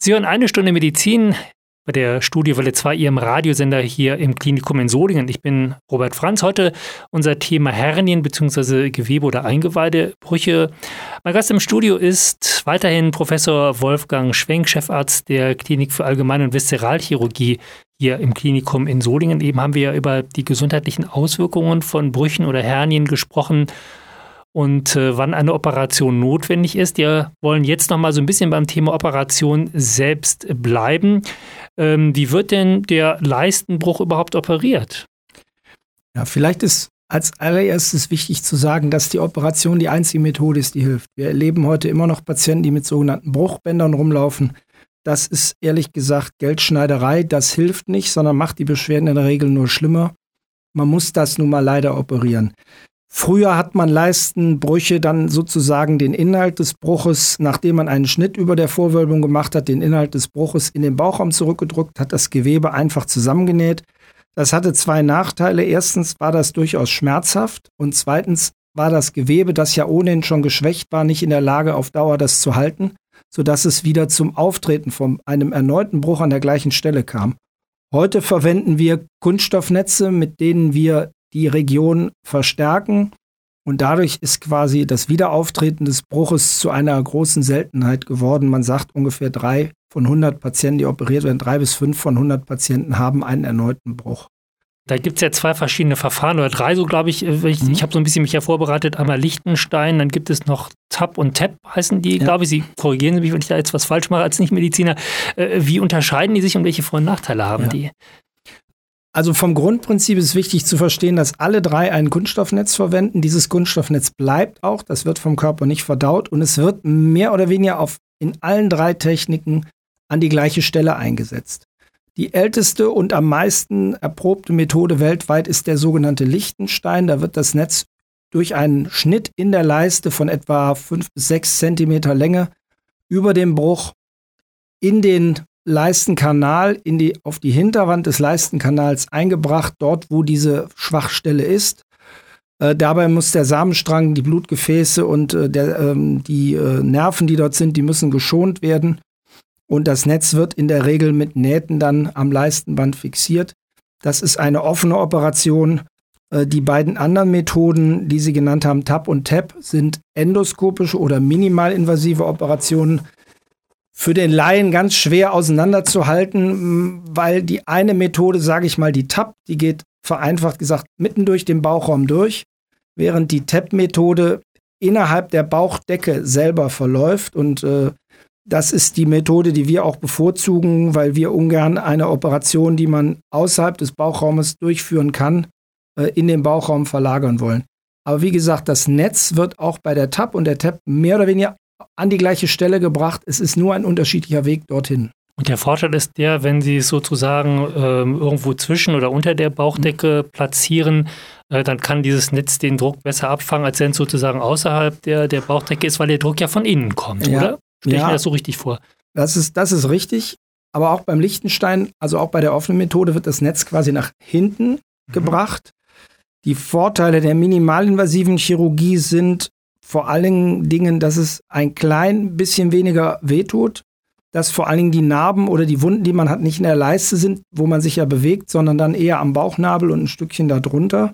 Sie hören 1 Stunde Medizin bei der Studiowelle 2, Ihrem Radiosender hier im Klinikum in Solingen. Ich bin Robert Franz. Heute unser Thema Hernien bzw. Gewebe- oder Eingeweidebrüche. Mein Gast im Studio ist weiterhin Professor Wolfgang Schwenk, Chefarzt der Klinik für Allgemein- und Viszeralchirurgie hier im Klinikum in Solingen. Eben haben wir ja über die gesundheitlichen Auswirkungen von Brüchen oder Hernien gesprochen und wann eine Operation notwendig ist. Wir wollen jetzt noch mal so ein bisschen beim Thema Operation selbst bleiben. Wie wird denn der Leistenbruch überhaupt operiert? Ja, vielleicht ist als allererstes wichtig zu sagen, dass die Operation die einzige Methode ist, die hilft. Wir erleben heute immer noch Patienten, die mit sogenannten Bruchbändern rumlaufen. Das ist ehrlich gesagt Geldschneiderei. Das hilft nicht, sondern macht die Beschwerden in der Regel nur schlimmer. Man muss das nun mal leider operieren. Früher hat man Leistenbrüche dann sozusagen den Inhalt des Bruches, nachdem man einen Schnitt über der Vorwölbung gemacht hat, den Inhalt des Bruches in den Bauchraum zurückgedrückt, hat das Gewebe einfach zusammengenäht. Das hatte zwei Nachteile. Erstens war das durchaus schmerzhaft und zweitens war das Gewebe, das ja ohnehin schon geschwächt war, nicht in der Lage, auf Dauer das zu halten, sodass es wieder zum Auftreten von einem erneuten Bruch an der gleichen Stelle kam. Heute verwenden wir Kunststoffnetze, mit denen wir die Region verstärken und dadurch ist quasi das Wiederauftreten des Bruches zu einer großen Seltenheit geworden. Man sagt, ungefähr 3 von 100 Patienten, die operiert werden, 3 bis 5 von 100 Patienten haben einen erneuten Bruch. Da gibt es ja 2 verschiedene Verfahren oder 3, so glaube ich. Ich habe so ein bisschen mich ja vorbereitet. Einmal Lichtenstein, dann gibt es noch TAP und TEP heißen die, glaube ich. Sie korrigieren mich, wenn ich da jetzt was falsch mache als Nichtmediziner. Wie unterscheiden die sich und welche Vor- und Nachteile haben die? Also vom Grundprinzip ist wichtig zu verstehen, dass alle 3 ein Kunststoffnetz verwenden. Dieses Kunststoffnetz bleibt auch, das wird vom Körper nicht verdaut und es wird mehr oder weniger in allen 3 Techniken an die gleiche Stelle eingesetzt. Die älteste und am meisten erprobte Methode weltweit ist der sogenannte Lichtenstein. Da wird das Netz durch einen Schnitt in der Leiste von etwa 5 bis 6 Zentimeter Länge über dem Bruch in den Leistenkanal, auf die Hinterwand des Leistenkanals eingebracht, dort wo diese Schwachstelle ist. Dabei muss der Samenstrang, die Blutgefäße und die Nerven, die dort sind, die müssen geschont werden. Und das Netz wird in der Regel mit Nähten dann am Leistenband fixiert. Das ist eine offene Operation. Die beiden anderen Methoden, die Sie genannt haben, TAP und TEP, sind endoskopische oder minimalinvasive Operationen. Für den Laien ganz schwer auseinanderzuhalten, weil die eine Methode, sage ich mal, die TAP, die geht vereinfacht gesagt mitten durch den Bauchraum durch, während die TEP-Methode innerhalb der Bauchdecke selber verläuft. Und das ist die Methode, die wir auch bevorzugen, weil wir ungern eine Operation, die man außerhalb des Bauchraumes durchführen kann, in den Bauchraum verlagern wollen. Aber wie gesagt, das Netz wird auch bei der TAP und der TEP mehr oder weniger an die gleiche Stelle gebracht. Es ist nur ein unterschiedlicher Weg dorthin. Und der Vorteil ist der, wenn Sie es sozusagen irgendwo zwischen oder unter der Bauchdecke platzieren, dann kann dieses Netz den Druck besser abfangen, als wenn es sozusagen außerhalb der Bauchdecke ist, weil der Druck ja von innen kommt, oder? Stelle ich mir das so richtig vor? Das ist richtig. Aber auch beim Lichtenstein, also auch bei der offenen Methode, wird das Netz quasi nach hinten gebracht. Die Vorteile der minimalinvasiven Chirurgie sind vor allen Dingen, dass es ein klein bisschen weniger wehtut, dass vor allen Dingen die Narben oder die Wunden, die man hat, nicht in der Leiste sind, wo man sich ja bewegt, sondern dann eher am Bauchnabel und ein Stückchen darunter.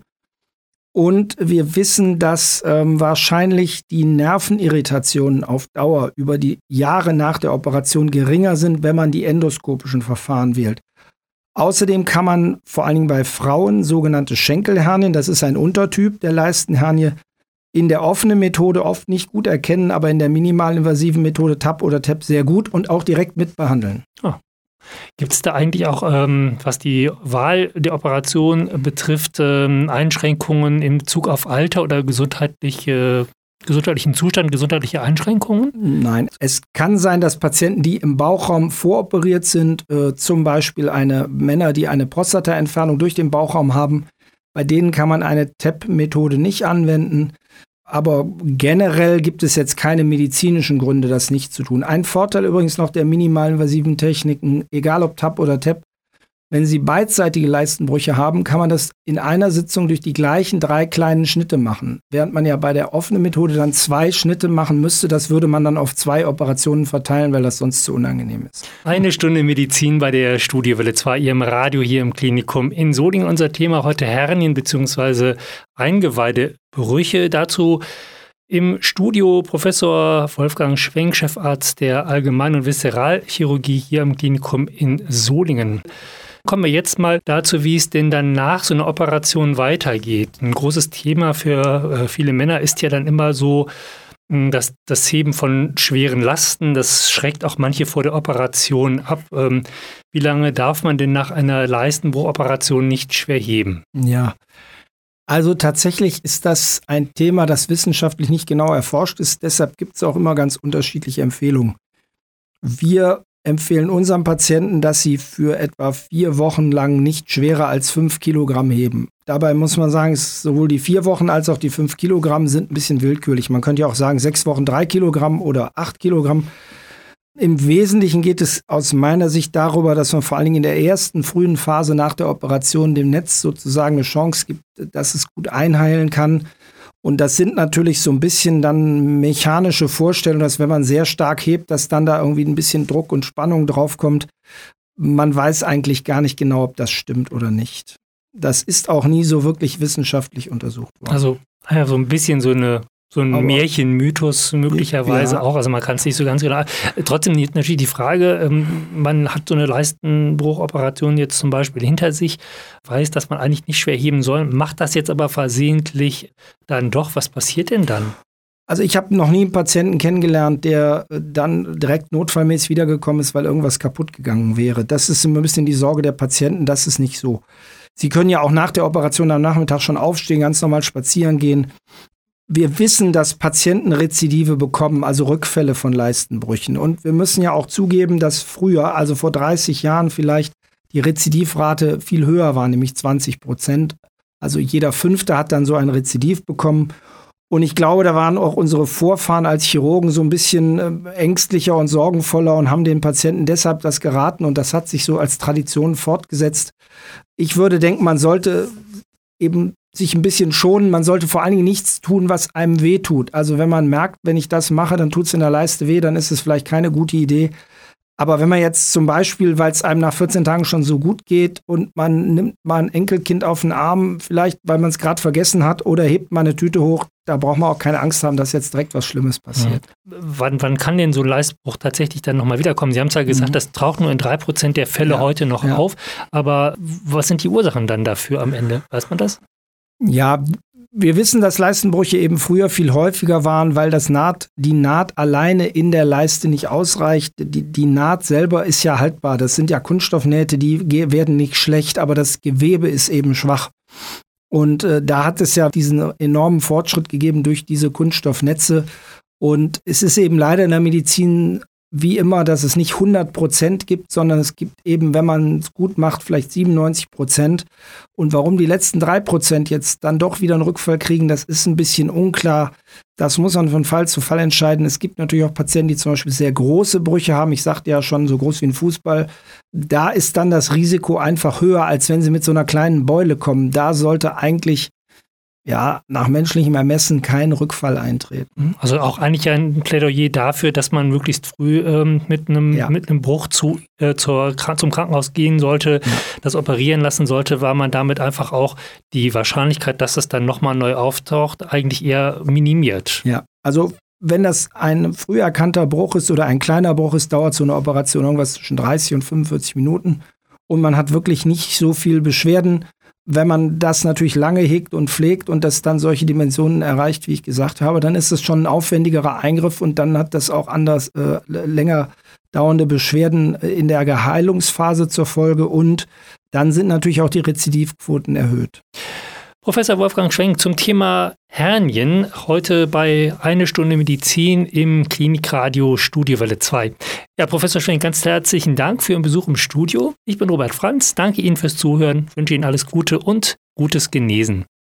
Und wir wissen, dass wahrscheinlich die Nervenirritationen auf Dauer über die Jahre nach der Operation geringer sind, wenn man die endoskopischen Verfahren wählt. Außerdem kann man vor allen Dingen bei Frauen sogenannte Schenkelhernien, das ist ein Untertyp der Leistenhernie, in der offenen Methode oft nicht gut erkennen, aber in der minimalinvasiven Methode TAP oder TEP sehr gut und auch direkt mitbehandeln. Gibt es da eigentlich auch, was die Wahl der Operation betrifft, Einschränkungen in Bezug auf Alter oder gesundheitlichen Zustand, gesundheitliche Einschränkungen? Nein, es kann sein, dass Patienten, die im Bauchraum voroperiert sind, zum Beispiel Männer, die eine Prostataentfernung durch den Bauchraum haben, bei denen kann man eine TEP-Methode nicht anwenden. Aber generell gibt es jetzt keine medizinischen Gründe, das nicht zu tun. Ein Vorteil übrigens noch der minimalinvasiven Techniken, egal ob TAP oder TEP, Wenn Sie beidseitige Leistenbrüche haben, kann man das in einer Sitzung durch die gleichen 3 kleinen Schnitte machen. Während man ja bei der offenen Methode dann 2 Schnitte machen müsste, das würde man dann auf 2 Operationen verteilen, weil das sonst zu unangenehm ist. Eine Stunde Medizin bei der Studiowelle 2, Ihrem Radio hier im Klinikum in Solingen. Unser Thema heute Hernien bzw. Eingeweidebrüche. Dazu im Studio Professor Wolfgang Schwenk, Chefarzt der Allgemein- und Viszeralchirurgie hier im Klinikum in Solingen. Kommen wir jetzt mal dazu, wie es denn dann nach so einer Operation weitergeht. Ein großes Thema für viele Männer ist ja dann immer so das Heben von schweren Lasten. Das schreckt auch manche vor der Operation ab. Wie lange darf man denn nach einer Leistenbruchoperation nicht schwer heben? Ja, also tatsächlich ist das ein Thema, das wissenschaftlich nicht genau erforscht ist. Deshalb gibt es auch immer ganz unterschiedliche Empfehlungen. Wir empfehlen unseren Patienten, dass sie für etwa 4 Wochen lang nicht schwerer als 5 Kilogramm heben. Dabei muss man sagen, sowohl die 4 Wochen als auch die 5 Kilogramm sind ein bisschen willkürlich. Man könnte ja auch sagen, 6 Wochen 3 Kilogramm oder 8 Kilogramm. Im Wesentlichen geht es aus meiner Sicht darüber, dass man vor allen Dingen in der ersten frühen Phase nach der Operation dem Netz sozusagen eine Chance gibt, dass es gut einheilen kann. Und das sind natürlich so ein bisschen dann mechanische Vorstellungen, dass wenn man sehr stark hebt, dass dann da irgendwie ein bisschen Druck und Spannung draufkommt. Man weiß eigentlich gar nicht genau, ob das stimmt oder nicht. Das ist auch nie so wirklich wissenschaftlich untersucht worden. Also so ein bisschen so ein Märchenmythos möglicherweise auch. Also man kann es nicht so ganz genau. Trotzdem natürlich die Frage, man hat so eine Leistenbruchoperation jetzt zum Beispiel hinter sich, weiß, dass man eigentlich nicht schwer heben soll, macht das jetzt aber versehentlich dann doch. Was passiert denn dann? Also ich habe noch nie einen Patienten kennengelernt, der dann direkt notfallmäßig wiedergekommen ist, weil irgendwas kaputt gegangen wäre. Das ist immer ein bisschen die Sorge der Patienten, das ist nicht so. Sie können ja auch nach der Operation am Nachmittag schon aufstehen, ganz normal spazieren gehen. Wir wissen, dass Patienten Rezidive bekommen, also Rückfälle von Leistenbrüchen. Und wir müssen ja auch zugeben, dass früher, also vor 30 Jahren vielleicht, die Rezidivrate viel höher war, nämlich 20%. Also jeder 5. hat dann so ein Rezidiv bekommen. Und ich glaube, da waren auch unsere Vorfahren als Chirurgen so ein bisschen ängstlicher und sorgenvoller und haben den Patienten deshalb das geraten. Und das hat sich so als Tradition fortgesetzt. Ich würde denken, man sollte eben sich ein bisschen schonen. Man sollte vor allen Dingen nichts tun, was einem weh tut. Also wenn man merkt, wenn ich das mache, dann tut es in der Leiste weh, dann ist es vielleicht keine gute Idee. Aber wenn man jetzt zum Beispiel, weil es einem nach 14 Tagen schon so gut geht und man nimmt mal ein Enkelkind auf den Arm, vielleicht weil man es gerade vergessen hat oder hebt mal eine Tüte hoch, da braucht man auch keine Angst haben, dass jetzt direkt was Schlimmes passiert. Ja. Wann kann denn so ein Leistenbruch tatsächlich dann nochmal wiederkommen? Sie haben es ja gesagt, das taucht nur in 3% der Fälle heute noch auf. Aber was sind die Ursachen dann dafür am Ende? Weiß man das? Ja, wir wissen, dass Leistenbrüche eben früher viel häufiger waren, weil die Naht alleine in der Leiste nicht ausreicht. Die Naht selber ist ja haltbar. Das sind ja Kunststoffnähte, die werden nicht schlecht, aber das Gewebe ist eben schwach. Und da hat es ja diesen enormen Fortschritt gegeben durch diese Kunststoffnetze. Und es ist eben leider in der Medizin wie immer, dass es nicht 100% gibt, sondern es gibt eben, wenn man es gut macht, vielleicht 97%. Und warum die letzten 3% jetzt dann doch wieder einen Rückfall kriegen, das ist ein bisschen unklar. Das muss man von Fall zu Fall entscheiden. Es gibt natürlich auch Patienten, die zum Beispiel sehr große Brüche haben. Ich sagte ja schon, so groß wie ein Fußball. Da ist dann das Risiko einfach höher, als wenn sie mit so einer kleinen Beule kommen. Da sollte eigentlich nach menschlichem Ermessen kein Rückfall eintreten. Also auch eigentlich ein Plädoyer dafür, dass man möglichst früh mit einem Bruch zum Krankenhaus gehen sollte, das operieren lassen sollte, weil man damit einfach auch die Wahrscheinlichkeit, dass es dann nochmal neu auftaucht, eigentlich eher minimiert. Ja, also wenn das ein früh erkannter Bruch ist oder ein kleiner Bruch ist, dauert so eine Operation irgendwas zwischen 30 und 45 Minuten und man hat wirklich nicht so viel Beschwerden. Wenn man das natürlich lange hegt und pflegt und das dann solche Dimensionen erreicht, wie ich gesagt habe, dann ist es schon ein aufwendigerer Eingriff und dann hat das auch anders länger dauernde Beschwerden in der Heilungsphase zur Folge und dann sind natürlich auch die Rezidivquoten erhöht. Professor Wolfgang Schwenk zum Thema Hernien, heute bei Eine Stunde Medizin im Klinikradio Studiowelle 2. Ja, Professor Schwenk, ganz herzlichen Dank für Ihren Besuch im Studio. Ich bin Robert Franz, danke Ihnen fürs Zuhören, wünsche Ihnen alles Gute und gutes Genesen.